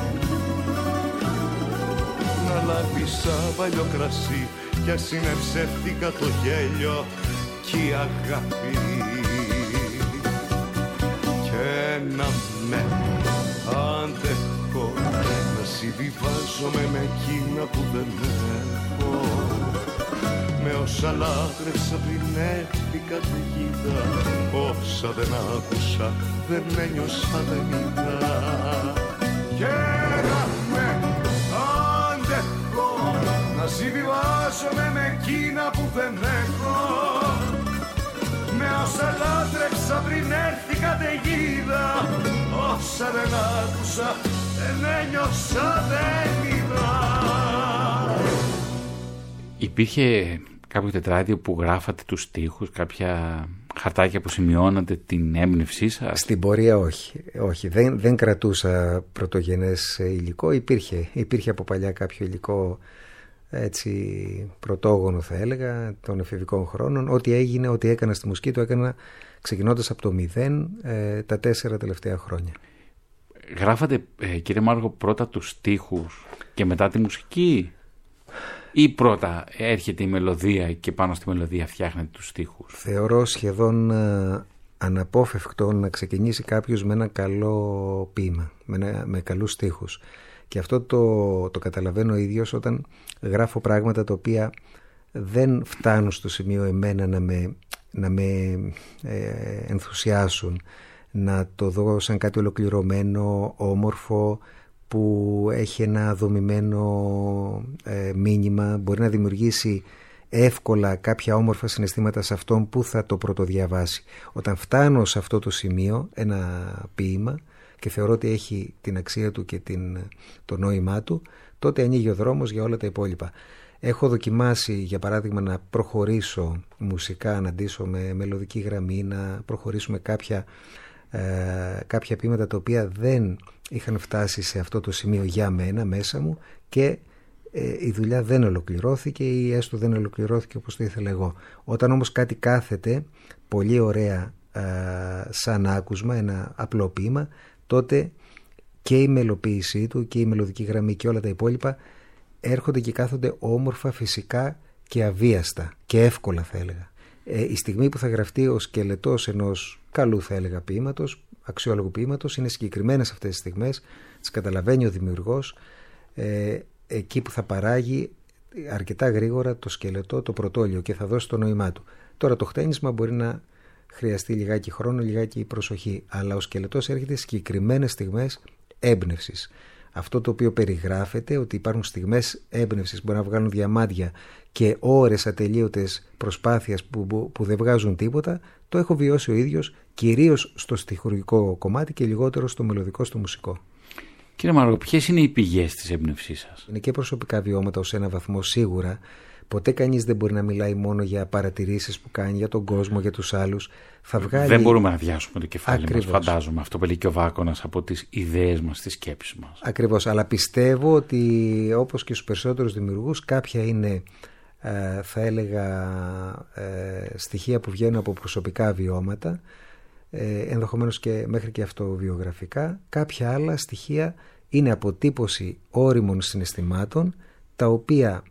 να λάβει σαν παλιό κρασί κι ας είναι ψεύτικα το γέλιο κι η αγάπη, και να με αντέχω, να συμβιβάζομαι με εκείνα που δεν έχω, με όσα λάτρεψα πριν έρθει καταιγίδα, όσα δεν άκουσα δεν ένιωσα, δεν είδα. Και να με αντέχω, να συμβιβάζομαι με εκείνα που δεν έχω, με όσα λάτρεψα πριν έρθει καταιγίδα, όσα δεν άκουσα δεν ένιωσα, δεν είδα. Υπήρχε κάποιο τετράδιο που γράφατε τους στίχους, κάποια χαρτάκια που σημειώνατε την έμπνευσή σας? Στην πορεία όχι. Δεν κρατούσα πρωτογενές υλικό. Υπήρχε από παλιά κάποιο υλικό έτσι πρωτόγονο θα έλεγα των εφηβικών χρόνων. Ό,τι έκανα στη μουσική το έκανα ξεκινώντας από το 0 τα 4 τελευταία χρόνια. Γράφατε κύριε Μάργο πρώτα τους στίχους και μετά τη μουσική, ή πρώτα έρχεται η μελωδία και πάνω στη μελωδία φτιάχνετε τους στίχους? Θεωρώ σχεδόν αναπόφευκτο να ξεκινήσει κάποιος με ένα καλό ποίημα, με καλούς στίχους. Και αυτό το καταλαβαίνω ίδιος όταν γράφω πράγματα τα οποία δεν φτάνουν στο σημείο εμένα να με ενθουσιάσουν, να το δω σαν κάτι ολοκληρωμένο, όμορφο, που έχει ένα δομημένο μήνυμα, μπορεί να δημιουργήσει εύκολα κάποια όμορφα συναισθήματα σε αυτόν που θα το πρωτοδιαβάσει. Όταν φτάνω σε αυτό το σημείο, ένα ποίημα, και θεωρώ ότι έχει την αξία του και το νόημά του, τότε ανοίγει ο δρόμος για όλα τα υπόλοιπα. Έχω δοκιμάσει, για παράδειγμα, να προχωρήσω μουσικά, να ντύσω με μελωδική γραμμή, να προχωρήσουμε κάποια ποίηματα τα οποία δεν είχαν φτάσει σε αυτό το σημείο για μένα μέσα μου και η δουλειά δεν ολοκληρώθηκε ή έστω δεν ολοκληρώθηκε όπως το ήθελα εγώ. Όταν όμως κάτι κάθεται πολύ ωραία σαν άκουσμα, ένα απλό ποίημα, τότε και η μελοποίησή του και η μελωδική γραμμή και όλα τα υπόλοιπα έρχονται και κάθονται όμορφα, φυσικά και αβίαστα και εύκολα θα έλεγα. Η στιγμή που θα γραφτεί ο σκελετός ενός καλού θα έλεγα ποίηματος, αξιόλογου ποίηματος, είναι συγκεκριμένες αυτές τις στιγμές, τις καταλαβαίνει ο δημιουργός, εκεί που θα παράγει αρκετά γρήγορα το σκελετό, το πρωτόλιο και θα δώσει το νόημά του. Τώρα το χτένισμα μπορεί να χρειαστεί λιγάκι χρόνο, λιγάκι προσοχή, αλλά ο σκελετός έρχεται συγκεκριμένες στιγμές έμπνευσης. Αυτό το οποίο περιγράφεται, ότι υπάρχουν στιγμές έμπνευσης που μπορεί να βγάλουν διαμάντια και ώρες ατελείωτες προσπάθειας που δεν βγάζουν τίποτα, το έχω βιώσει ο ίδιος, κυρίως στο στιχουργικό κομμάτι και λιγότερο στο μελωδικό, στο μουσικό. Κύριε Μάργο, ποιες είναι οι πηγές της έμπνευσής σας? Είναι και προσωπικά βιώματα ως ένα βαθμό σίγουρα. Ποτέ κανείς δεν μπορεί να μιλάει μόνο για παρατηρήσεις που κάνει, για τον κόσμο, για τους άλλους. Δεν μπορούμε να αδειάσουμε το κεφάλι μας, φαντάζομαι, αυτό που λέει και ο Βάκωνας, από τις ιδέες μας, τις σκέψεις μας. Ακριβώς, αλλά πιστεύω ότι όπως και στους περισσότερους δημιουργούς, κάποια είναι, θα έλεγα, στοιχεία που βγαίνουν από προσωπικά βιώματα, ενδεχομένως και μέχρι και αυτοβιογραφικά. Κάποια άλλα στοιχεία είναι αποτύπωση ώριμων συναισθημάτων, τα οποία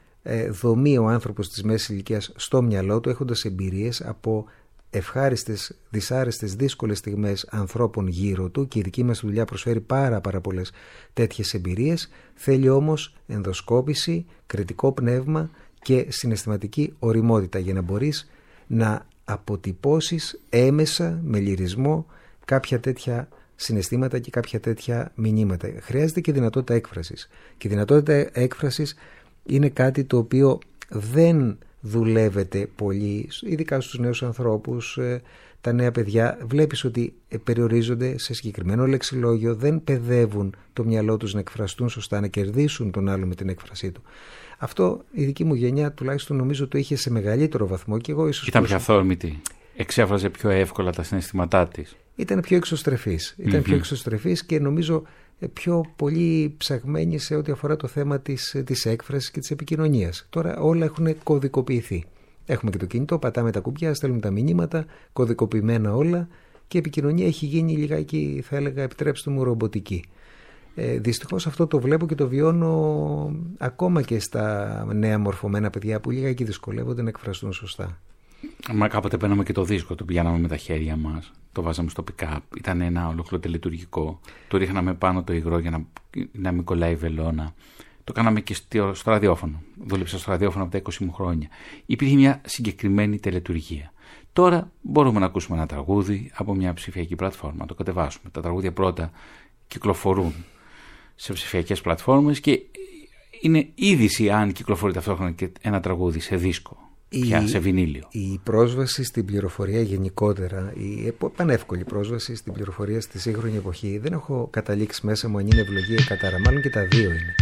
δομεί ο άνθρωπος της μέσης ηλικίας στο μυαλό του, έχοντας εμπειρίες από ευχάριστες, δυσάρεστες, δύσκολες στιγμές ανθρώπων γύρω του, και η δική μας δουλειά προσφέρει πάρα πολλές τέτοιες εμπειρίες. Θέλει όμως ενδοσκόπηση, κριτικό πνεύμα και συναισθηματική ωριμότητα για να μπορείς να αποτυπώσεις έμεσα, με λυρισμό, κάποια τέτοια συναισθήματα και κάποια τέτοια μηνύματα. Χρειάζεται και δυνατότητα έκφρασης. Και η δυνατότητα έκφρασης είναι κάτι το οποίο δεν δουλεύεται πολύ, ειδικά στους νέους ανθρώπους, τα νέα παιδιά. Βλέπεις ότι περιορίζονται σε συγκεκριμένο λεξιλόγιο, δεν παιδεύουν το μυαλό τους να εκφραστούν σωστά, να κερδίσουν τον άλλο με την έκφρασή του. Αυτό η δική μου γενιά τουλάχιστον νομίζω το είχε σε μεγαλύτερο βαθμό, και εγώ ίσως... Ήταν πιο αθόρμητη, εξέφραζε πιο εύκολα τα συναισθήματά της. Ήταν πιο εξωστρεφής, πιο εξωστρεφής και νομίζω πιο πολύ ψαγμένη σε ό,τι αφορά το θέμα της έκφρασης και της επικοινωνίας. Τώρα όλα έχουν κωδικοποιηθεί. Έχουμε και το κινητό, πατάμε τα κουμπιά, στέλνουμε τα μηνύματα, κωδικοποιημένα όλα, και η επικοινωνία έχει γίνει λιγάκι, θα έλεγα, επιτρέψτε μου, ρομποτική. Δυστυχώς αυτό το βλέπω και το βιώνω ακόμα και στα νέα μορφωμένα παιδιά, που λιγάκι δυσκολεύονται να εκφραστούν σωστά. Μα κάποτε παίρναμε και το δίσκο, το πηγαίναμε με τα χέρια μας, το βάζαμε στο pick-up, ήταν ένα ολοκληροτελειτουργικό. Το ρίχναμε πάνω το υγρό για να μην κολλάει η βελόνα. Το κάναμε και στο ραδιόφωνο. Δούλεψα στο ραδιόφωνο από τα 20 μου χρόνια. Υπήρχε μια συγκεκριμένη τελετουργία. Τώρα μπορούμε να ακούσουμε ένα τραγούδι από μια ψηφιακή πλατφόρμα, το κατεβάσουμε. Τα τραγούδια πρώτα κυκλοφορούν σε ψηφιακές πλατφόρμες και είναι είδηση αν κυκλοφορεί ταυτόχρονα και ένα τραγούδι σε δίσκο. Πια σε βινίλιο. Η πρόσβαση στην πληροφορία γενικότερα, η πανεύκολη πρόσβαση στην πληροφορία στη σύγχρονη εποχή, δεν έχω καταλήξει μέσα μου αν είναι ευλογία ή κατάρα, μάλλον και τα δύο είναι.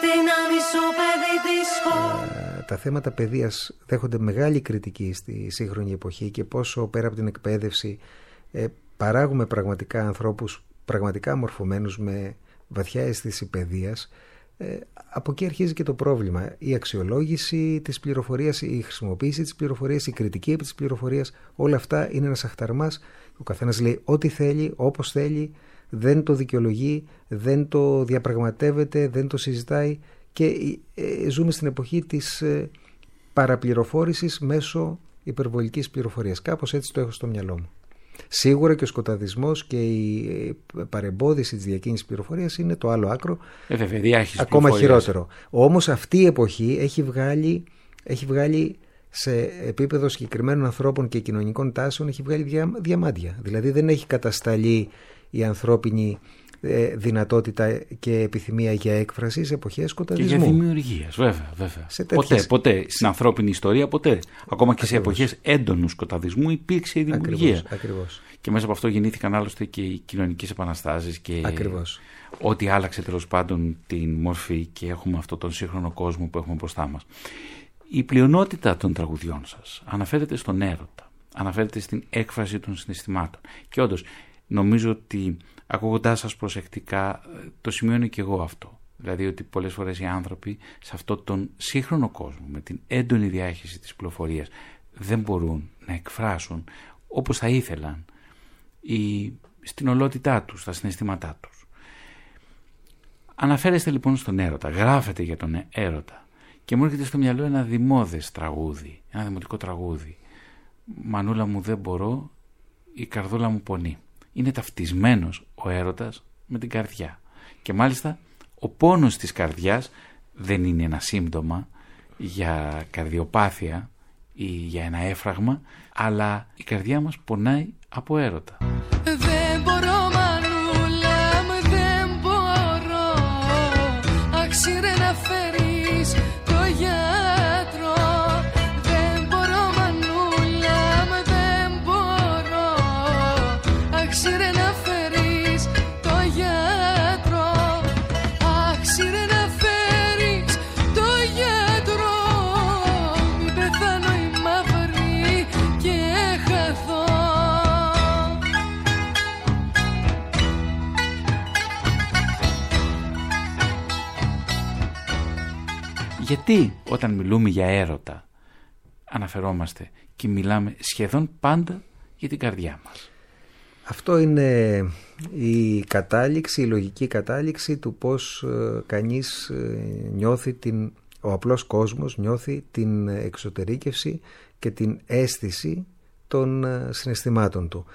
Τα θέματα παιδείας δέχονται μεγάλη κριτική στη σύγχρονη εποχή και πόσο πέρα από την εκπαίδευση παράγουμε πραγματικά ανθρώπους πραγματικά μορφωμένους με βαθιά αίσθηση παιδείας. Από εκεί αρχίζει και το πρόβλημα. Η αξιολόγηση της πληροφορίας, η χρησιμοποίηση της πληροφορίας, η κριτική επί της πληροφορίας, όλα αυτά είναι ένας αχταρμάς. Ο καθένας λέει ό,τι θέλει, όπως θέλει, δεν το δικαιολογεί, δεν το διαπραγματεύεται, δεν το συζητάει και ζούμε στην εποχή της παραπληροφόρησης μέσω υπερβολικής πληροφορίας. Κάπως έτσι το έχω στο μυαλό μου. Σίγουρα και ο σκοταδισμός και η παρεμπόδιση της διακίνησης πληροφορίας είναι το άλλο άκρο, ακόμα χειρότερο. Όμως αυτή η εποχή έχει βγάλει σε επίπεδο συγκεκριμένων ανθρώπων και κοινωνικών τάσεων, έχει βγάλει διαμάντια. Δηλαδή δεν έχει κατασταλεί η ανθρώπινη δυνατότητα και επιθυμία για έκφραση σε εποχές σκοταδισμού. Και για δημιουργίας, βέβαια. Ποτέ στην ανθρώπινη ιστορία, ποτέ. Ακόμα και σε εποχές έντονου σκοταδισμού υπήρξε η δημιουργία. Ακριβώς. Και μέσα από αυτό γεννήθηκαν άλλωστε και οι κοινωνικές επαναστάσεις και ό,τι άλλαξε τέλος πάντων την μορφή και έχουμε αυτόν τον σύγχρονο κόσμο που έχουμε μπροστά μας. Η πλειονότητα των τραγουδιών σας αναφέρεται στον έρωτα, αναφέρεται στην έκφραση των συναισθημάτων. Και όντως, νομίζω ότι ακούγοντάς σας προσεκτικά το σημειώνω και εγώ αυτό. Δηλαδή ότι πολλές φορές οι άνθρωποι σε αυτόν τον σύγχρονο κόσμο με την έντονη διάχυση της πληροφορίας δεν μπορούν να εκφράσουν όπως θα ήθελαν στην ολότητά τους, τα συναισθήματά τους. Αναφέρεστε λοιπόν στον έρωτα, γράφετε για τον έρωτα και μου έρχεται στο μυαλό ένα δημόδες τραγούδι, ένα δημοτικό τραγούδι. «Μανούλα μου δεν μπορώ, η καρδούλα μου πονεί». Είναι ταυτισμένος ο έρωτας με την καρδιά. Και μάλιστα ο πόνος της καρδιάς δεν είναι ένα σύμπτωμα για καρδιοπάθεια ή για ένα έφραγμα, αλλά η καρδιά μας πονάει από έρωτα. Δεν μπορώ μανούλα μου, δεν μπορώ, αξίρε να φέρεις το γιατρό. Δεν μπορώ μανούλα μου, δεν μπορώ, αξίρε να φέρεις το γιατρό. Αξίρε να φέρεις το γιατρό, μην πεθάνω η μαύρη και χαθώ. Γιατί όταν μιλούμε για έρωτα αναφερόμαστε και μιλάμε σχεδόν πάντα για την καρδιά μας? Αυτό είναι η κατάληξη, η λογική κατάληξη του πώς κανείς νιώθει ο απλός κόσμος νιώθει την εξωτερήκευση και την αίσθηση των συναισθημάτων του.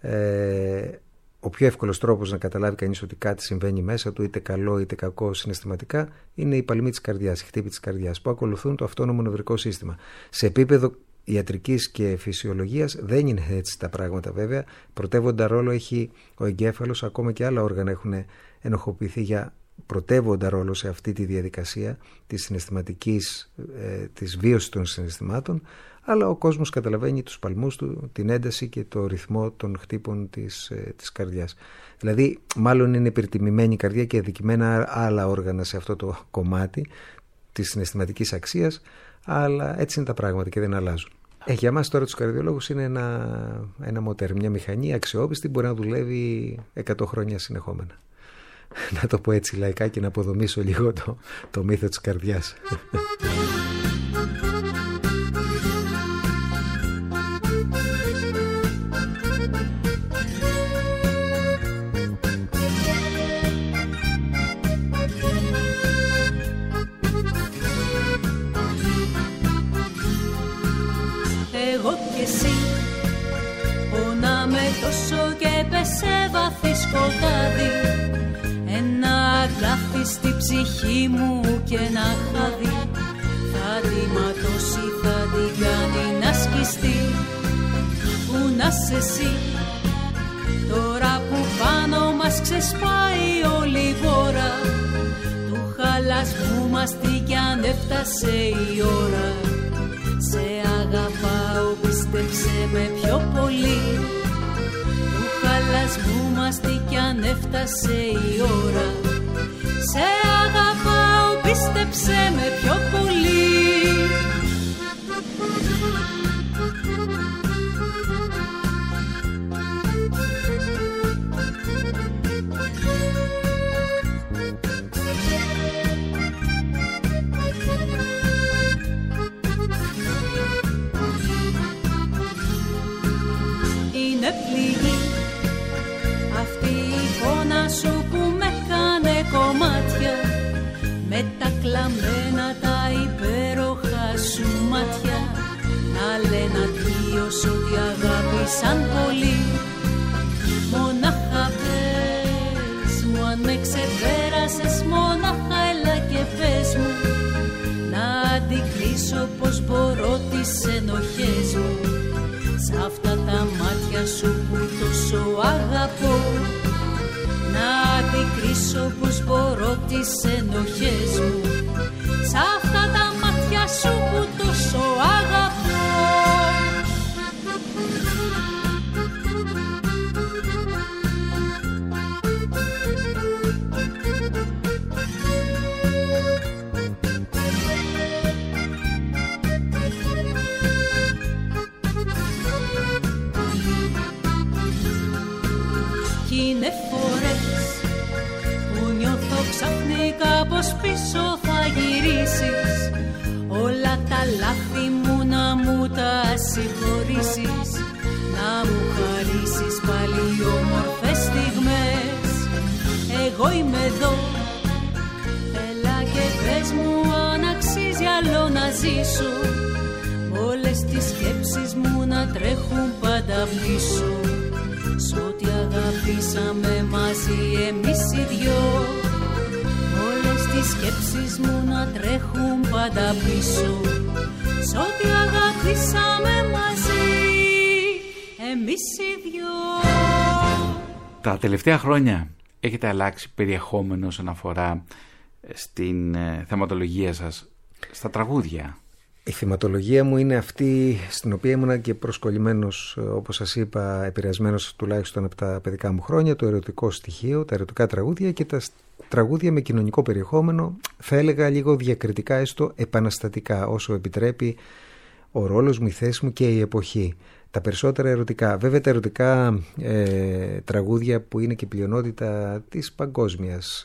Ο πιο εύκολος τρόπος να καταλάβει κανείς ότι κάτι συμβαίνει μέσα του, είτε καλό είτε κακό συναισθηματικά, είναι η παλμή της καρδιάς, η χτύπη της καρδιάς, που ακολουθούν το αυτόνομο νευρικό σύστημα. Σε επίπεδο ιατρικής και φυσιολογίας δεν είναι έτσι τα πράγματα βέβαια. Πρωτεύοντα ρόλο έχει ο εγκέφαλος, ακόμα και άλλα όργανα έχουν ενοχοποιηθεί για πρωτεύοντα ρόλο σε αυτή τη διαδικασία της συναισθηματικής, της βίωσης των συναισθημάτων, αλλά ο κόσμος καταλαβαίνει τους παλμούς του, την ένταση και το ρυθμό των χτύπων της καρδιάς. Δηλαδή, μάλλον είναι υπερτιμημένη η καρδιά και αδικημένα άλλα όργανα σε αυτό το κομμάτι της συναισθηματικής αξίας, αλλά έτσι είναι τα πράγματα και δεν αλλάζουν. Για μας τώρα τους καρδιολόγους είναι ένα μοτέρ, μια μηχανή αξιόπιστη, μπορεί να δουλεύει 100 χρόνια συνεχόμενα. Να το πω έτσι λαϊκά και να αποδομήσω λίγο το μύθο της καρδιάς. Εγώ και εσύ πονάμε τόσο και πέσε βαθύ σκοτάδι, ένα γράφει στη ψυχή μου και ένα χάδι θα τη ματώσει, θα την κάνει να σκιστεί. Πού να σε εσύ τώρα που πάνω μας ξεσπάει όλη η βόρα του χαλασμού μας, τι κι αν έφτασε η ώρα. Σε αγαπάω, πίστεψε με πιο πολύ, του χαλασμού μας, τι κι αν έφτασε η ώρα. Σε αγαπάω, πίστεψε με πιο πολύ. Είναι πληγή αυτή η εικόνα σου που με κάνε κομμάτια, με τα κλαμμένα τα υπέροχα σου μάτια, να λένε αδείως ότι αγάπησαν πολύ. Μονάχα πες μου αν με ξεπέρασες, μονάχα έλα και πες μου, να αντικρίσω πως μπορώ τις ενοχές μου, σ' αυτά τα μάτια σου που τόσο αγαπώ, να αντικρίσω πως μπορώ τις ενοχές μου, σ' αυτά τα μάτια σου που τόσο αγαπώ. Είναι φορές που νιώθω ξαφνικά πως πίσω θα γυρίσεις, όλα τα λάθη μου να μου τα συγχωρήσεις, να μου χαρίσεις πάλι όμορφες στιγμές. Εγώ είμαι εδώ, έλα και πες μου αν αξίζει άλλο να ζήσω, όλες τις σκέψεις μου να τρέχουν πάντα πίσω, σ' ό,τι αγαπήσαμε μαζί εμείς οι δυο, όλες τις σκέψεις μου να τρέχουν πάντα πίσω, σ' ό,τι αγαπήσαμε μαζί εμείς οι δυο. Τα τελευταία χρόνια έχετε αλλάξει περιεχόμενο όσον αφορά στην θεματολογία σας στα τραγούδια. Η θεματολογία μου είναι αυτή στην οποία ήμουν και προσκολλημένος, όπως σας είπα, επηρεασμένος τουλάχιστον από τα παιδικά μου χρόνια, το ερωτικό στοιχείο, τα ερωτικά τραγούδια και τα τραγούδια με κοινωνικό περιεχόμενο, θα έλεγα λίγο διακριτικά, έστω επαναστατικά, όσο επιτρέπει ο ρόλος μου, η θέση μου και η εποχή. Τα περισσότερα ερωτικά. Βέβαια τα ερωτικά τραγούδια που είναι και πλειονότητα της παγκόσμιας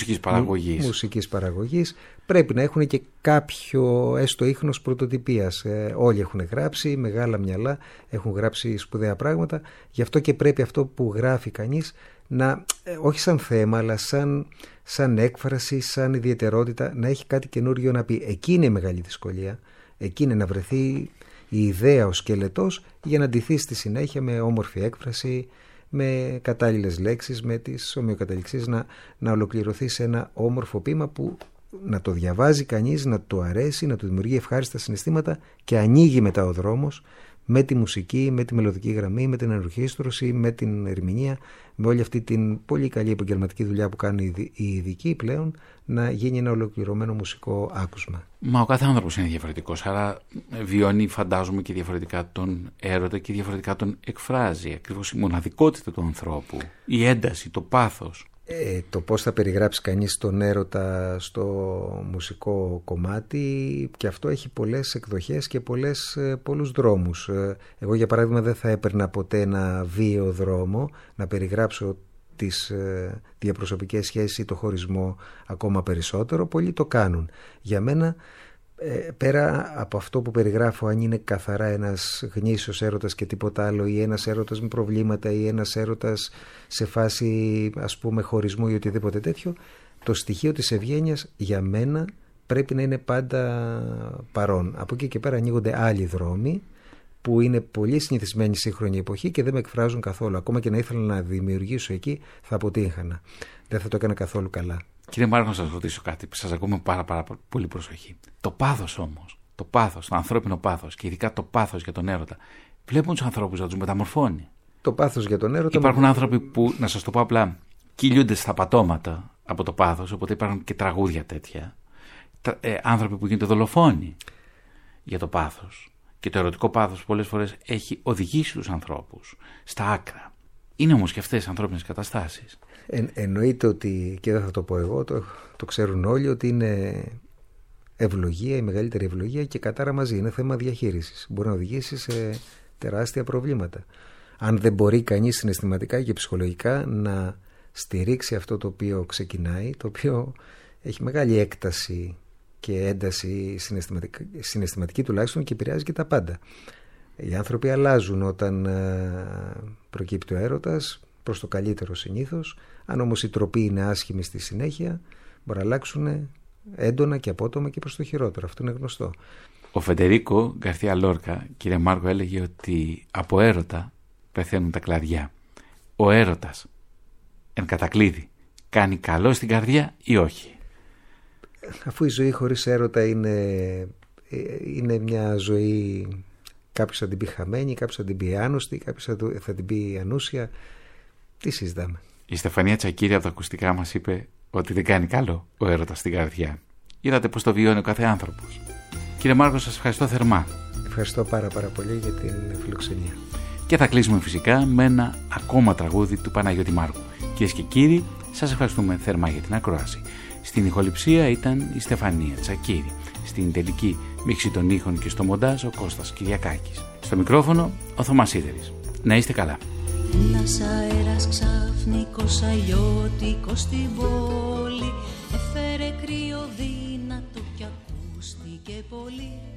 μουσικής παραγωγής πρέπει να έχουν και κάποιο έστω ίχνος πρωτοτυπίας. Όλοι έχουν γράψει, μεγάλα μυαλά έχουν γράψει σπουδαία πράγματα, γι' αυτό και πρέπει αυτό που γράφει κανείς να, όχι σαν θέμα αλλά σαν έκφραση, σαν ιδιαιτερότητα, να έχει κάτι καινούριο να πει. Εκεί είναι η μεγάλη δυσκολία, εκεί είναι να βρεθεί η ιδέα, ο σκελετός, για να ντυθεί στη συνέχεια με όμορφη έκφραση, με κατάλληλες λέξεις, με τις ομοιοκαταληξίες, να ολοκληρωθεί σε ένα όμορφο ποίημα που να το διαβάζει κανείς, να το αρέσει, να του δημιουργεί ευχάριστα συναισθήματα και ανοίγει μετά ο δρόμος με τη μουσική, με τη μελωδική γραμμή, με την ενορχήστρωση, με την ερμηνεία, με όλη αυτή την πολύ καλή επαγγελματική δουλειά που κάνουν οι ειδικοί πλέον, να γίνει ένα ολοκληρωμένο μουσικό άκουσμα. Μα ο κάθε άνθρωπος είναι διαφορετικός, άρα βιώνει, φαντάζομαι, και διαφορετικά τον έρωτα και διαφορετικά τον εκφράζει. Ακριβώς η μοναδικότητα του ανθρώπου, η ένταση, το πάθος. Το πώς θα περιγράψει κανείς τον έρωτα στο μουσικό κομμάτι, και αυτό έχει πολλές εκδοχές και πολλούς δρόμους. Εγώ για παράδειγμα δεν θα έπαιρνα ποτέ ένα βίαιο δρόμο να περιγράψω τις διαπροσωπικές σχέσεις ή το χωρισμό ακόμα περισσότερο. Πολλοί το κάνουν. Για μένα, πέρα από αυτό που περιγράφω, αν είναι καθαρά ένας γνήσιος έρωτας και τίποτα άλλο, ή ένας έρωτας με προβλήματα, ή ένας έρωτας σε φάση ας πούμε χωρισμού ή οτιδήποτε τέτοιο, το στοιχείο της ευγένειας για μένα πρέπει να είναι πάντα παρόν. Από εκεί και πέρα ανοίγονται άλλοι δρόμοι που είναι πολύ συνηθισμένη σύγχρονη εποχή και δεν με εκφράζουν καθόλου. Ακόμα και να ήθελα να δημιουργήσω εκεί, θα αποτύχανα. Δεν θα το έκανα καθόλου καλά. Κύριε Μάρκο, να σας ρωτήσω κάτι που σας ακούμε πάρα πολύ προσοχή. Το πάθος όμως, το πάθος, το ανθρώπινο πάθος και ειδικά το πάθος για τον έρωτα, βλέπουν τους ανθρώπους να τους μεταμορφώνει. Το πάθος για τον έρωτα. Υπάρχουν άνθρωποι που, να σας το πω απλά, κυλιούνται στα πατώματα από το πάθος, οπότε υπάρχουν και τραγούδια τέτοια. Άνθρωποι που γίνονται δολοφόνοι για το πάθος. Και το ερωτικό πάθος πολλές φορές έχει οδηγήσει τους ανθρώπους στα άκρα. Είναι όμως και αυτές οι ανθρώπινες καταστάσεις. Εννοείται ότι, και δεν θα το πω εγώ, το ξέρουν όλοι, ότι είναι ευλογία, η μεγαλύτερη ευλογία και κατάρα μαζί. Είναι θέμα διαχείρισης. Μπορεί να οδηγήσει σε τεράστια προβλήματα. Αν δεν μπορεί κανείς συναισθηματικά και ψυχολογικά να στηρίξει αυτό το οποίο ξεκινάει, το οποίο έχει μεγάλη έκταση και ένταση συναισθηματική τουλάχιστον και επηρεάζει και τα πάντα. Οι άνθρωποι αλλάζουν όταν προκύπτει ο έρωτας, προς το καλύτερο συνήθως. Αν όμως η τροπή είναι άσχημη στη συνέχεια, μπορεί να αλλάξουν έντονα και απότομα και προς το χειρότερο. Αυτό είναι γνωστό. Ο Φεντερίκο Γκαρθία Λόρκα, κύριε Μάρκο, έλεγε ότι από έρωτα πεθαίνουν τα κλαδιά. Ο έρωτας, εν κατακλείδη, κάνει καλό στην καρδιά ή όχι? Αφού η ζωή χωρίς έρωτα είναι μια ζωή, κάποιος θα την πει χαμένη, κάποιος θα την πει άνοστη, κάποιος θα την πει ανούσια. Τι συζητάμε? Η Στεφανία Τσακίρη από τα ακουστικά μας είπε ότι δεν κάνει καλό ο έρωτας στην καρδιά. Είδατε πώς το βιώνει ο κάθε άνθρωπος. Κύριε Μάρκο, σας ευχαριστώ θερμά. Ευχαριστώ πάρα πολύ για την φιλοξενία. Και θα κλείσουμε φυσικά με ένα ακόμα τραγούδι του Παναγιώτη Μάρκου. Κυρίες και κύριοι, σας ευχαριστούμε θερμά για την ακρόαση. Στην ηχοληψία ήταν η Στεφανία Τσακίρη. Στην τελική μίξη των ήχων και στο μοντάζ ο Κώστας Κυριακάκης. Στο μικρόφωνο ο Θωμάς Σίδερης. Να είστε καλά. Ένας αέρας ξαφνικός αλλιώτικος στην πόλη έφερε κρύο δύνατο και ακούστηκε πολύ.